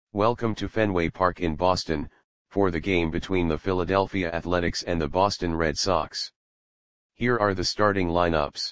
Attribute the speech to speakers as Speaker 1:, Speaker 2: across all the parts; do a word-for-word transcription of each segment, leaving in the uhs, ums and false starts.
Speaker 1: Welcome to Fenway Park in Boston, for the game between the Philadelphia Athletics and the Boston Red Sox. Here are the starting lineups.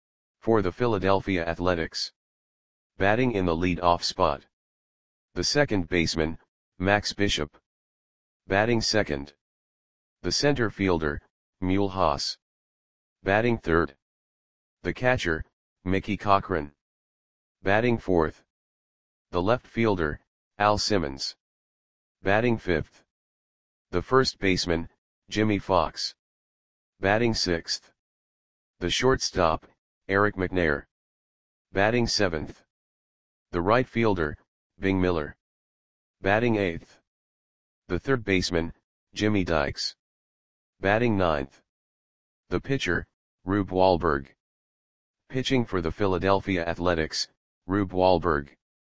Speaker 1: For the Philadelphia Athletics. Batting in the lead-off spot. The second baseman, Max Bishop. Batting second. The center fielder, Mule Haas. Batting third. The catcher, Mickey Cochrane. Batting fourth. The left fielder, Al Simmons. Batting fifth. The first baseman, Jimmy Fox. Batting sixth. The shortstop, Eric McNair. Batting seventh. The right fielder, Bing Miller. Batting eighth. The third baseman, Jimmy Dykes. Batting ninth. The pitcher, Rube Wahlberg. Pitching for the Philadelphia Athletics, Rube Wahlberg.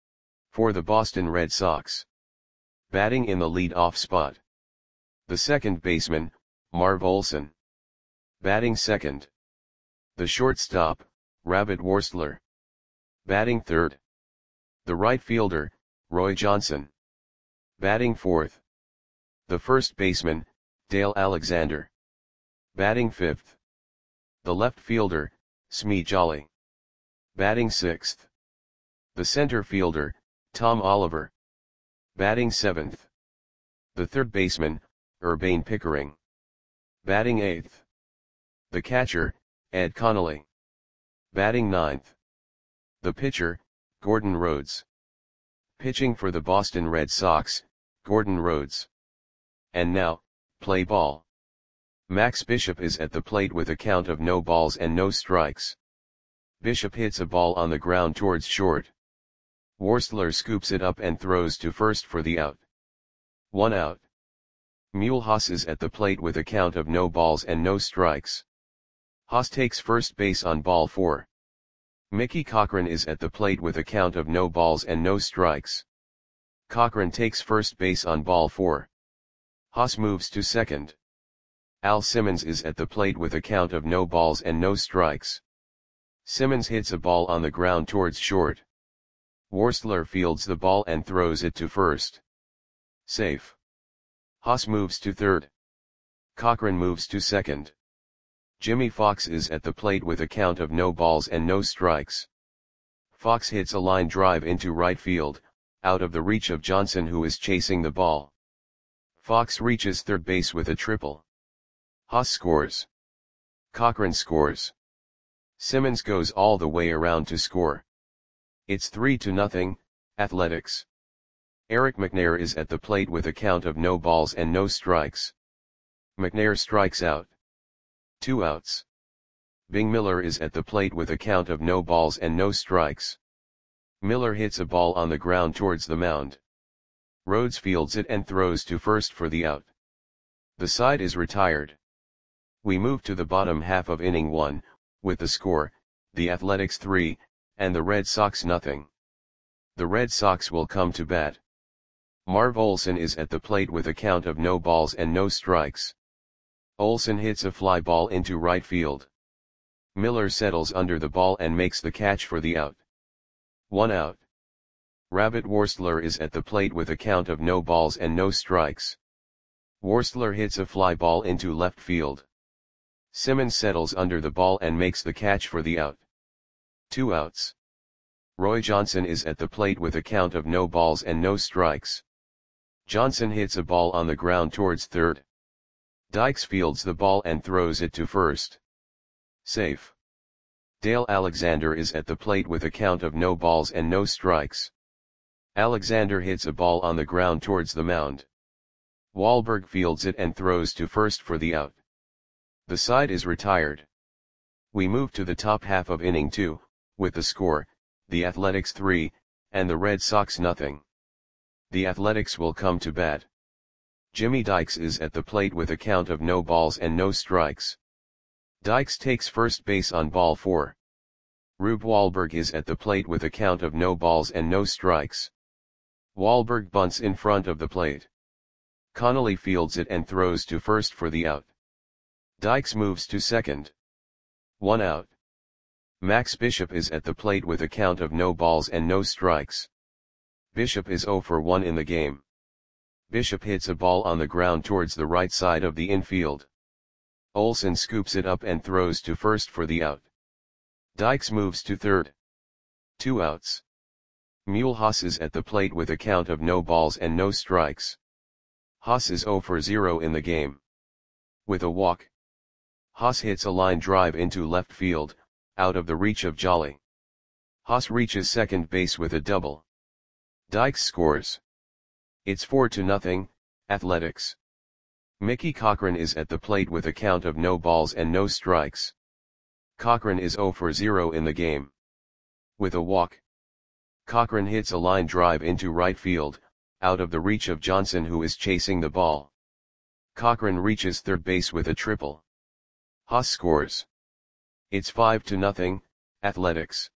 Speaker 1: For the Boston Red Sox. Batting in the lead-off spot. The second baseman, Marv Olson. Batting second. The shortstop, Rabbit Worstler. Batting third. The right fielder, Roy Johnson. Batting fourth. The first baseman, Dale Alexander. Batting fifth. The left fielder, Smee Jolly. Batting sixth. The center fielder, Tom Oliver. Batting seventh. The third baseman, Urbane Pickering. Batting eighth. The catcher, Ed Connolly. Batting ninth. The pitcher, Gordon Rhodes. Pitching for the Boston Red Sox, Gordon Rhodes. And now, play ball. Max Bishop is at the plate with a count of no balls and no strikes. Bishop hits a ball on the ground towards short. Worstler scoops it up and throws to first for the out. One out. Mule Haas is at the plate with a count of no balls and no strikes. Haas takes first base on ball four. Mickey Cochrane is at the plate with a count of no balls and no strikes. Cochrane takes first base on ball four. Haas moves to second. Al Simmons is at the plate with a count of no balls and no strikes. Simmons hits a ball on the ground towards short. Worstler fields the ball and throws it to first. Safe. Haas moves to third. Cochrane moves to second. Jimmy Fox is at the plate with a count of no balls and no strikes. Fox hits a line drive into right field, out of the reach of Johnson, who is chasing the ball. Fox reaches third base with a triple. Haas scores. Cochrane scores. Simmons goes all the way around to score. It's three to nothing, Athletics. Eric McNair is at the plate with a count of no balls and no strikes. McNair strikes out. Two outs. Bing Miller is at the plate with a count of no balls and no strikes. Miller hits a ball on the ground towards the mound. Rhodes fields it and throws to first for the out. The side is retired. We move to the bottom half of inning one, with the score, the Athletics three, and the Red Sox nothing. The Red Sox will come to bat. Marv Olson is at the plate with a count of no balls and no strikes. Olson hits a fly ball into right field. Miller settles under the ball and makes the catch for the out. One out. Rabbit Worstler is at the plate with a count of no balls and no strikes. Worstler hits a fly ball into left field. Simmons settles under the ball and makes the catch for the out. Two outs. Roy Johnson is at the plate with a count of no balls and no strikes. Johnson hits a ball on the ground towards third. Dykes fields the ball and throws it to first. Safe. Dale Alexander is at the plate with a count of no balls and no strikes. Alexander hits a ball on the ground towards the mound. Wahlberg fields it and throws to first for the out. The side is retired. We move to the top half of inning two, with the score, the Athletics three, and the Red Sox nothing. The Athletics will come to bat. Jimmy Dykes is at the plate with a count of no balls and no strikes. Dykes takes first base on ball four. Rube Wahlberg is at the plate with a count of no balls and no strikes. Wahlberg bunts in front of the plate. Connolly fields it and throws to first for the out. Dykes moves to second. One out. Max Bishop is at the plate with a count of no balls and no strikes. Bishop is zero for one in the game. Bishop hits a ball on the ground towards the right side of the infield. Olsen scoops it up and throws to first for the out. Dykes moves to third. Two outs. Mulhouse is at the plate with a count of no balls and no strikes. Haas is zero for zero in the game. With a walk, Haas hits a line drive into left field, out of the reach of Jolly. Haas reaches second base with a double. Dykes scores. It's four to nothing, Athletics. Mickey Cochrane is at the plate with a count of no balls and no strikes. Cochrane is zero for zero in the game. With a walk, Cochrane hits a line drive into right field, out of the reach of Johnson who is chasing the ball. Cochrane reaches third base with a triple. Haas scores. It's five to nothing, Athletics.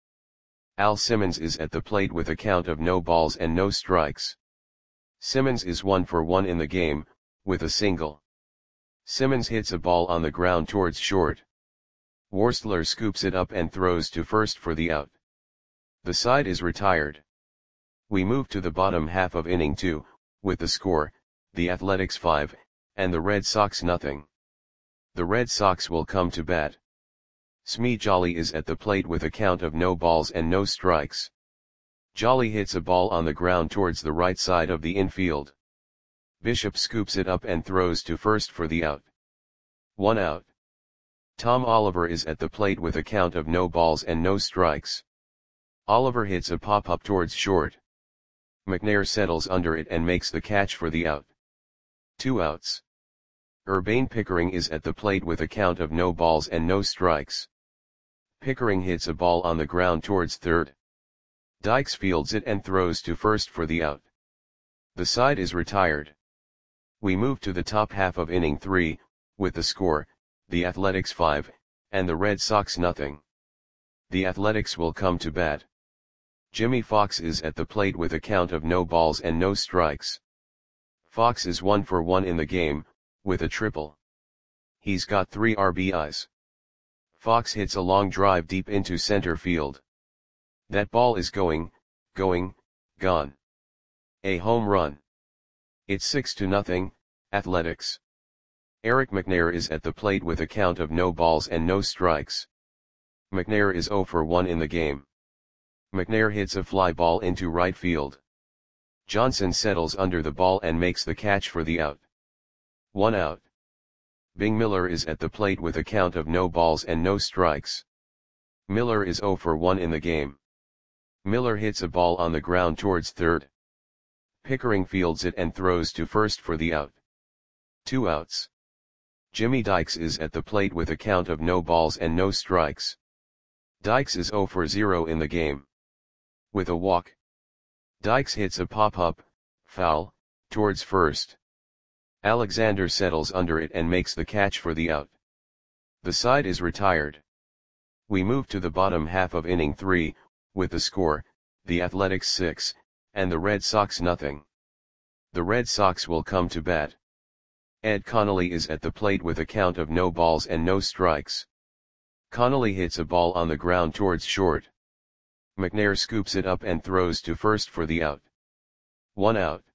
Speaker 1: Al Simmons is at the plate with a count of no balls and no strikes. Simmons is one for one in the game, with a single. Simmons hits a ball on the ground towards short. Worstler scoops it up and throws to first for the out. The side is retired. We move to the bottom half of inning two, with the score, the Athletics five, and the Red Sox nothing. The Red Sox will come to bat. Smee Jolly is at the plate with a count of no balls and no strikes. Jolly hits a ball on the ground towards the right side of the infield. Bishop scoops it up and throws to first for the out. One out. Tom Oliver is at the plate with a count of no balls and no strikes. Oliver hits a pop-up towards short. McNair settles under it and makes the catch for the out. Two outs. Urbane Pickering is at the plate with a count of no balls and no strikes. Pickering hits a ball on the ground towards third. Dykes fields it and throws to first for the out. The side is retired. We move to the top half of inning three, with the score, the Athletics five, and the Red Sox nothing. The Athletics will come to bat. Jimmy Fox is at the plate with a count of no balls and no strikes. Fox is one for one in the game, with a triple. He's got three R B Is. Fox hits a long drive deep into center field. That ball is going, going, gone. A home run. It's six to nothing, Athletics. Eric McNair is at the plate with a count of no balls and no strikes. McNair is zero for one in the game. McNair hits a fly ball into right field. Johnson settles under the ball and makes the catch for the out. One out. Bing Miller is at the plate with a count of no balls and no strikes. Miller is zero for one in the game. Miller hits a ball on the ground towards third. Pickering fields it and throws to first for the out. Two outs. Jimmy Dykes is at the plate with a count of no balls and no strikes. Dykes is zero for zero in the game. With a walk, Dykes hits a pop-up, foul, towards first. Alexander settles under it and makes the catch for the out. The side is retired. We move to the bottom half of inning three, with the score, the Athletics six, and the Red Sox nothing. The Red Sox will come to bat. Ed Connolly is at the plate with a count of no balls and no strikes. Connolly hits a ball on the ground towards short. McNair scoops it up and throws to first for the out. One out.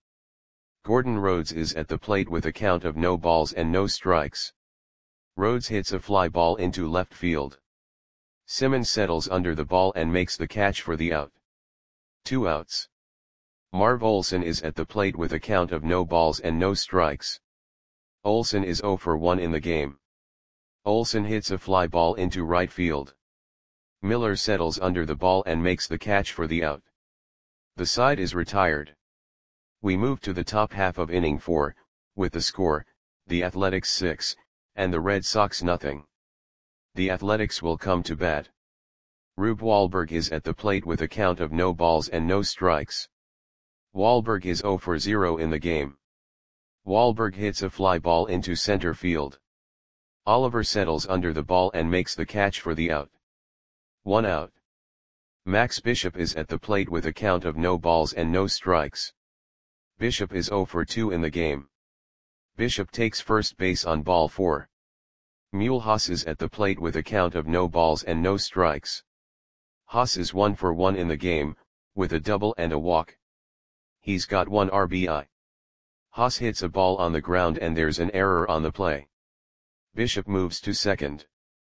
Speaker 1: Gordon Rhodes is at the plate with a count of no balls and no strikes. Rhodes hits a fly ball into left field. Simmons settles under the ball and makes the catch for the out. Two outs. Marv Olsen is at the plate with a count of no balls and no strikes. Olsen is zero for one in the game. Olsen hits a fly ball into right field. Miller settles under the ball and makes the catch for the out. The side is retired. We move to the top half of inning four, with the score, the Athletics six, and the Red Sox nothing. The Athletics will come to bat. Rube Wahlberg is at the plate with a count of no balls and no strikes. Wahlberg is zero for zero in the game. Wahlberg hits a fly ball into center field. Oliver settles under the ball and makes the catch for the out. One out. Max Bishop is at the plate with a count of no balls and no strikes. Bishop is zero for two in the game. Bishop takes first base on ball four. Mulhouse is at the plate with a count of no balls and no strikes. Haas is one for one in the game, with a double and a walk. He's got one R B I. Haas hits a ball on the ground and there's an error on the play. Bishop moves to second.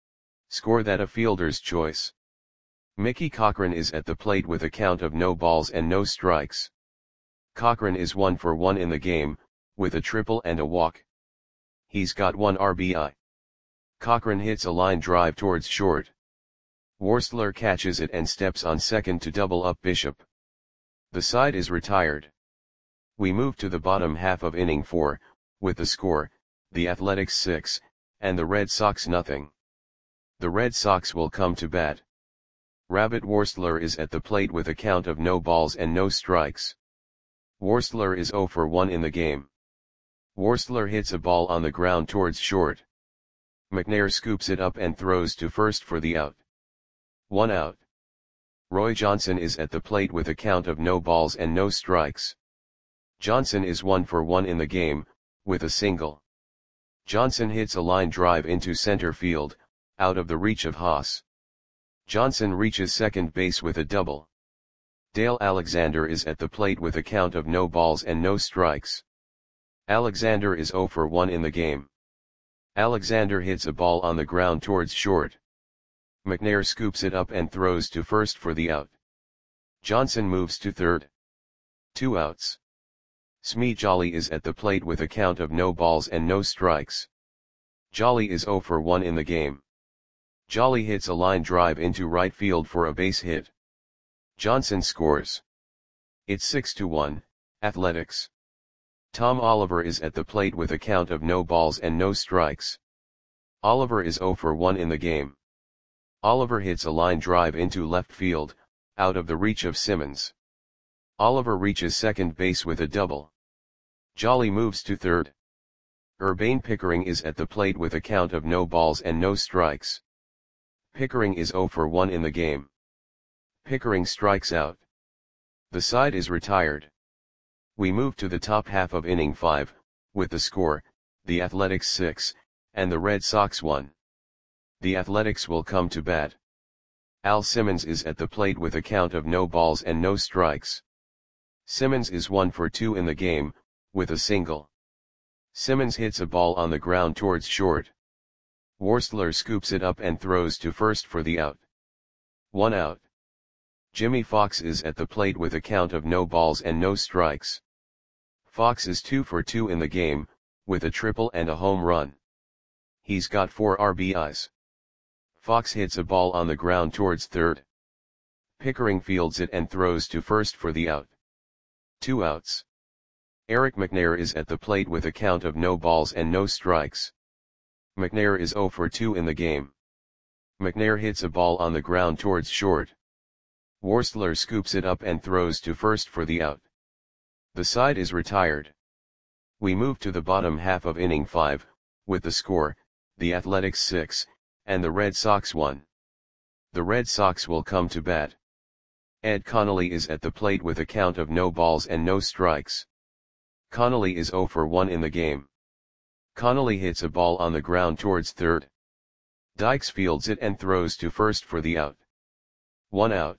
Speaker 1: Score that a fielder's choice. Mickey Cochrane is at the plate with a count of no balls and no strikes. Cochrane is one for one in the game, with a triple and a walk. He's got one R B I. Cochrane hits a line drive towards short. Worstler catches it and steps on second to double up Bishop. The side is retired. We move to the bottom half of inning four, with the score, the Athletics six, and the Red Sox nothing. The Red Sox will come to bat. Rabbit Worstler is at the plate with a count of no balls and no strikes. Worstler is zero for one in the game. Worstler hits a ball on the ground towards short. McNair scoops it up and throws to first for the out. One out. Roy Johnson is at the plate with a count of no balls and no strikes. Johnson is one for one in the game, with a single. Johnson hits a line drive into center field, out of the reach of Haas. Johnson reaches second base with a double. Dale Alexander is at the plate with a count of no balls and no strikes. Alexander is zero for one in the game. Alexander hits a ball on the ground towards short. McNair scoops it up and throws to first for the out. Johnson moves to third. Two outs. Smee Jolly is at the plate with a count of no balls and no strikes. Jolly is zero for one in the game. Jolly hits a line drive into right field for a base hit. Johnson scores. It's six to one, Athletics. Tom Oliver is at the plate with a count of no balls and no strikes. Oliver is zero for one in the game. Oliver hits a line drive into left field, out of the reach of Simmons. Oliver reaches second base with a double. Jolly moves to third. Urbane Pickering is at the plate with a count of no balls and no strikes. Pickering is zero for one in the game. Pickering strikes out. The side is retired. We move to the top half of inning five, with the score, the Athletics six, and the Red Sox one. The Athletics will come to bat. Al Simmons is at the plate with a count of no balls and no strikes. Simmons is one for two in the game, with a single. Simmons hits a ball on the ground towards short. Worstler scoops it up and throws to first for the out. One out. Jimmy Fox is at the plate with a count of no balls and no strikes. Fox is two for two in the game, with a triple and a home run. He's got four R B Is. Fox hits a ball on the ground towards third. Pickering fields it and throws to first for the out. Two outs. Eric McNair is at the plate with a count of no balls and no strikes. McNair is zero for two in the game. McNair hits a ball on the ground towards short. Worstler scoops it up and throws to first for the out. The side is retired. We move to the bottom half of inning five, with the score, the Athletics six, and the Red Sox one. The Red Sox will come to bat. Ed Connolly is at the plate with a count of no balls and no strikes. Connolly is zero for one in the game. Connolly hits a ball on the ground towards third. Dykes fields it and throws to first for the out. One out.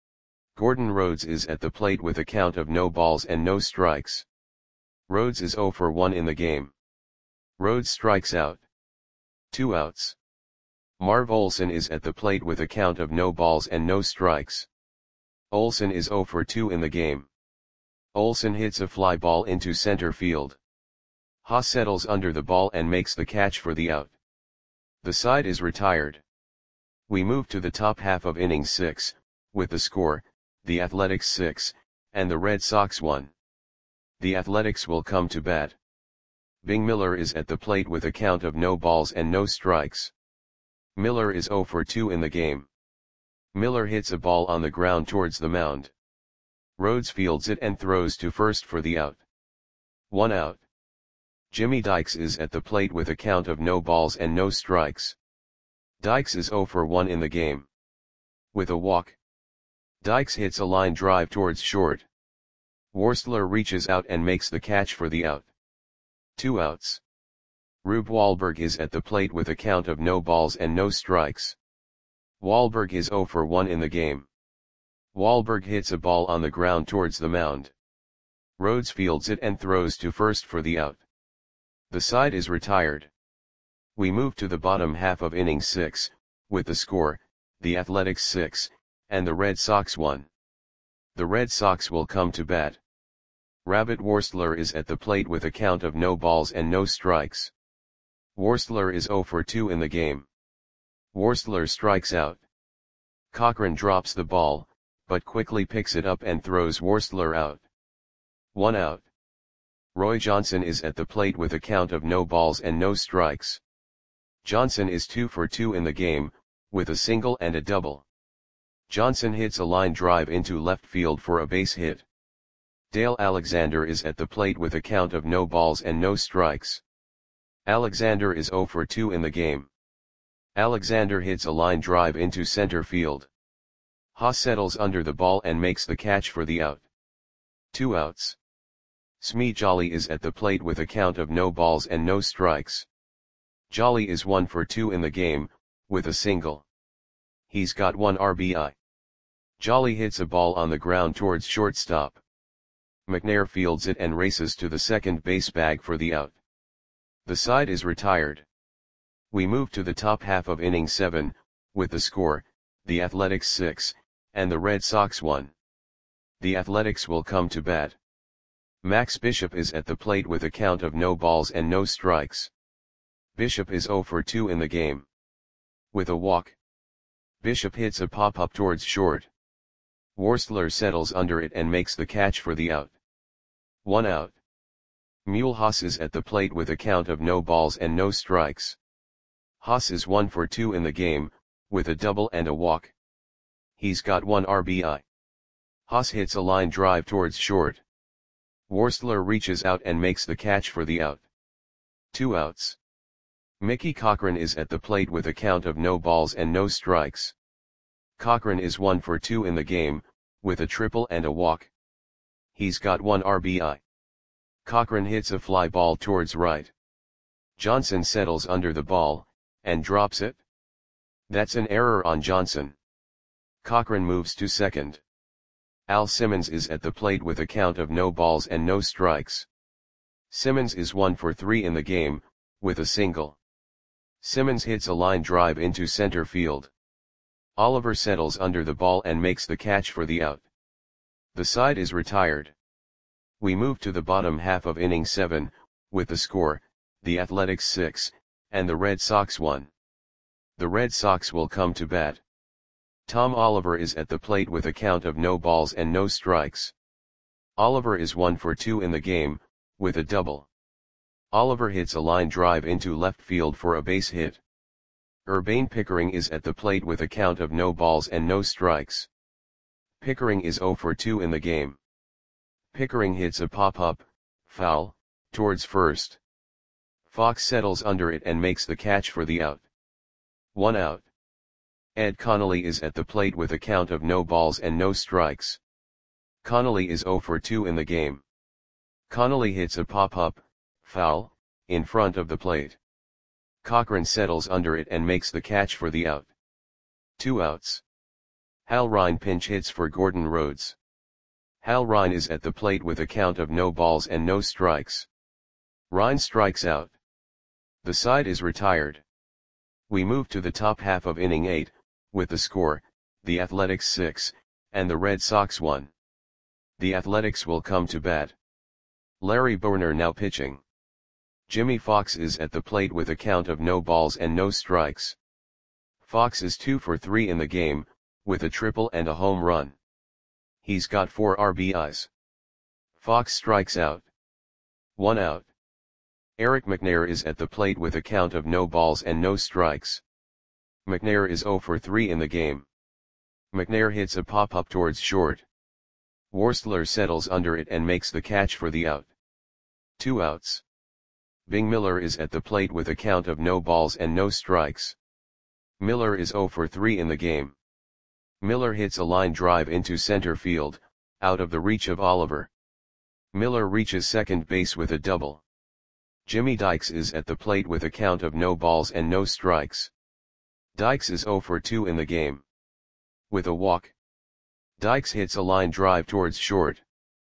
Speaker 1: Gordon Rhodes is at the plate with a count of no balls and no strikes. Rhodes is zero for one in the game. Rhodes strikes out. Two outs. Marv Olson is at the plate with a count of no balls and no strikes. Olson is zero for two in the game. Olson hits a fly ball into center field. Haas settles under the ball and makes the catch for the out. The side is retired. We move to the top half of inning six, with the score, the Athletics six, and the Red Sox one. The Athletics will come to bat. Bing Miller is at the plate with a count of no balls and no strikes. Miller is zero for two in the game. Miller hits a ball on the ground towards the mound. Rhodes fields it and throws to first for the out. One out. Jimmy Dykes is at the plate with a count of no balls and no strikes. Dykes is zero for one in the game. With a walk. Dykes hits a line drive towards short. Worstler reaches out and makes the catch for the out. Two outs. Rube Wahlberg is at the plate with a count of no balls and no strikes. Wahlberg is zero for one in the game. Wahlberg hits a ball on the ground towards the mound. Rhodes fields it and throws to first for the out. The side is retired. We move to the bottom half of inning six, with the score, the Athletics six, and the Red Sox one. The Red Sox will come to bat. Rabbit Worstler is at the plate with a count of no balls and no strikes. Worstler is oh for two in the game. Worstler strikes out. Cochran drops the ball, but quickly picks it up and throws Worstler out. One out. Roy Johnson is at the plate with a count of no balls and no strikes. Johnson is two for two in the game, with a single and a double. Johnson hits a line drive into left field for a base hit. Dale Alexander is at the plate with a count of no balls and no strikes. Alexander is oh for two in the game. Alexander hits a line drive into center field. Haas settles under the ball and makes the catch for the out. Two outs. Smee Jolly is at the plate with a count of no balls and no strikes. Jolly is one for two in the game, with a single. He's got one R B I. Jolly hits a ball on the ground towards shortstop. McNair fields it and races to the second base bag for the out. The side is retired. We move to the top half of inning seven, with the score, the Athletics six, and the Red Sox one. The Athletics will come to bat. Max Bishop is at the plate with a count of no balls and no strikes. Bishop is oh for two in the game. With a walk. Bishop hits a pop-up towards short. Worstler settles under it and makes the catch for the out. One out. Mule Haas is at the plate with a count of no balls and no strikes. Haas is one for two in the game, with a double and a walk. He's got one R B I. Haas hits a line drive towards short. Worstler reaches out and makes the catch for the out. Two outs. Mickey Cochran is at the plate with a count of no balls and no strikes. Cochran is one for two in the game, with a triple and a walk. He's got one R B I. Cochran hits a fly ball towards right. Johnson settles under the ball, and drops it. That's an error on Johnson. Cochran moves to second. Al Simmons is at the plate with a count of no balls and no strikes. Simmons is one for three in the game, with a single. Simmons hits a line drive into center field. Oliver settles under the ball and makes the catch for the out. The side is retired. We move to the bottom half of inning seven, with the score, the Athletics six, and the Red Sox one. The Red Sox will come to bat. Tom Oliver is at the plate with a count of no balls and no strikes. Oliver is one for two in the game, with a double. Oliver hits a line drive into left field for a base hit. Urbane Pickering is at the plate with a count of no balls and no strikes. Pickering is oh for two in the game. Pickering hits a pop-up, foul, towards first. Fox settles under it and makes the catch for the out. One out. Ed Connolly is at the plate with a count of no balls and no strikes. Connolly is oh for two in the game. Connolly hits a pop-up, foul, in front of the plate. Cochran settles under it and makes the catch for the out. Two outs. Hal Rine pinch hits for Gordon Rhodes. Hal Rine is at the plate with a count of no balls and no strikes. Rine strikes out. The side is retired. We move to the top half of inning eight, with the score, the Athletics six, and the Red Sox one. The Athletics will come to bat. Larry Boerner now pitching. Jimmy Fox is at the plate with a count of no balls and no strikes. Fox is two for three in the game, with a triple and a home run. He's got four R B Is. Fox strikes out. One out. Eric McNair is at the plate with a count of no balls and no strikes. McNair is oh for three in the game. McNair hits a pop-up towards short. Worstler settles under it and makes the catch for the out. Two outs. Bing Miller is at the plate with a count of no balls and no strikes. Miller is oh for three in the game. Miller hits a line drive into center field, out of the reach of Oliver. Miller reaches second base with a double. Jimmy Dykes is at the plate with a count of no balls and no strikes. Dykes is oh for two in the game. With a walk. Dykes hits a line drive towards short.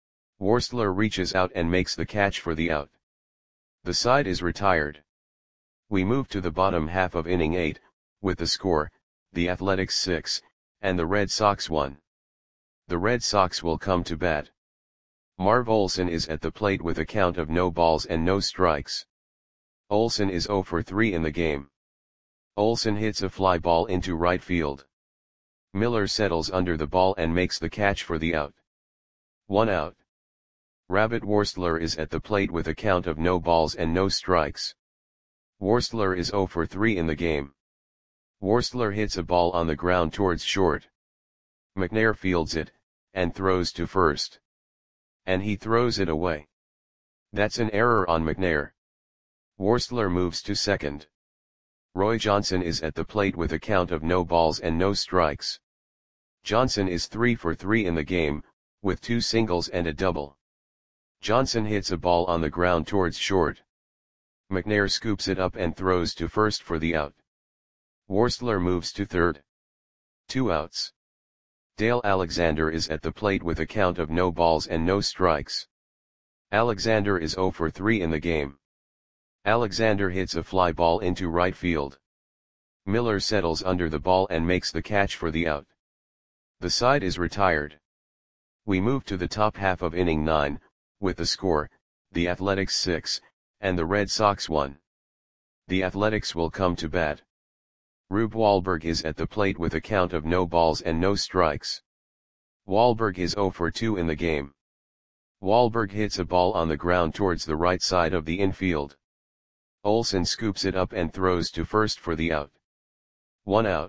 Speaker 1: Worstler reaches out and makes the catch for the out. The side is retired. We move to the bottom half of inning eight, with the score, the Athletics six, and the Red Sox one. The Red Sox will come to bat. Marv Olson is at the plate with a count of no balls and no strikes. Olson is zero for three in the game. Olson hits a fly ball into right field. Miller settles under the ball and makes the catch for the out. One out. Rabbit Worstler is at the plate with a count of no balls and no strikes. Worstler is zero for three in the game. Worstler hits a ball on the ground towards short. McNair fields it, and throws to first. And he throws it away. That's an error on McNair. Worstler moves to second. Roy Johnson is at the plate with a count of no balls and no strikes. Johnson is three for three in the game, with two singles and a double. Johnson hits a ball on the ground towards short. McNair scoops it up and throws to first for the out. Worstler moves to third. Two outs. Dale Alexander is at the plate with a count of no balls and no strikes. Alexander is zero for three in the game. Alexander hits a fly ball into right field. Miller settles under the ball and makes the catch for the out. The side is retired. We move to the top half of inning nine, with the score, the Athletics six, and the Red Sox one. The Athletics will come to bat. Rube Wahlberg is at the plate with a count of no balls and no strikes. Wahlberg is zero for two in the game. Wahlberg hits a ball on the ground towards the right side of the infield. Olson scoops it up and throws to first for the out. One out.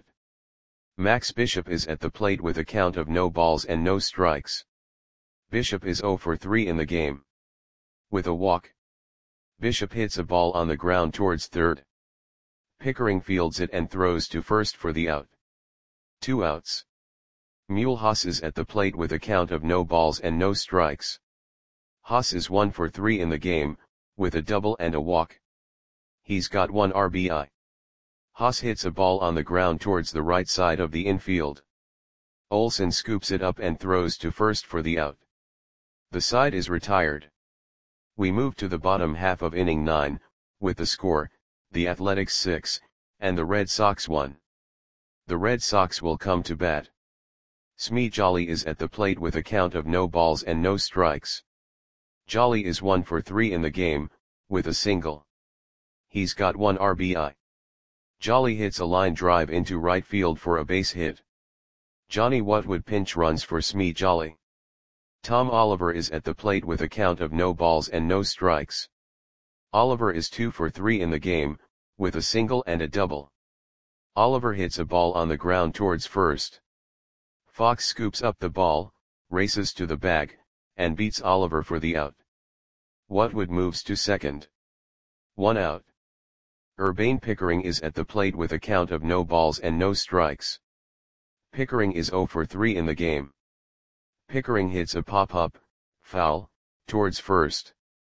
Speaker 1: Max Bishop is at the plate with a count of no balls and no strikes. Bishop is zero for three in the game. With a walk, Bishop hits a ball on the ground towards third. Pickering fields it and throws to first for the out. Two outs. Mule Haas is at the plate with a count of no balls and no strikes. Haas is one for three in the game, with a double and a walk. He's got one R B I. Haas hits a ball on the ground towards the right side of the infield. Olson scoops it up and throws to first for the out. The side is retired. We move to the bottom half of inning nine, with the score, the Athletics six, and the Red Sox one. The Red Sox will come to bat. Smee Jolly is at the plate with a count of no balls and no strikes. Jolly is one for three in the game, with a single. He's got one R B I. Jolly hits a line drive into right field for a base hit. Johnny Whatwood pinch runs for Smee Jolly. Tom Oliver is at the plate with a count of no balls and no strikes. Oliver is two for three in the game, with a single and a double. Oliver hits a ball on the ground towards first. Fox scoops up the ball, races to the bag, and beats Oliver for the out. Whatwood moves to second. One out. Urbane Pickering is at the plate with a count of no balls and no strikes. Pickering is zero for three in the game. Pickering hits a pop-up, foul, towards first.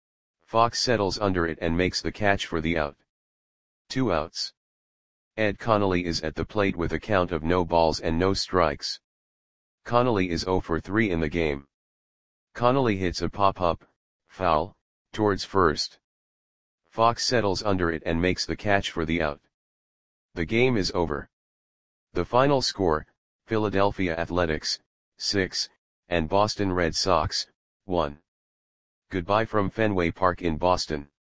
Speaker 1: Fox settles under it and makes the catch for the out. Two outs. Ed Connolly is at the plate with a count of no balls and no strikes. Connolly is zero for three in the game. Connolly hits a pop-up, foul, towards first. Fox settles under it and makes the catch for the out. The game is over. The final score, Philadelphia Athletics, six, and Boston Red Sox, one. Goodbye from Fenway Park in Boston.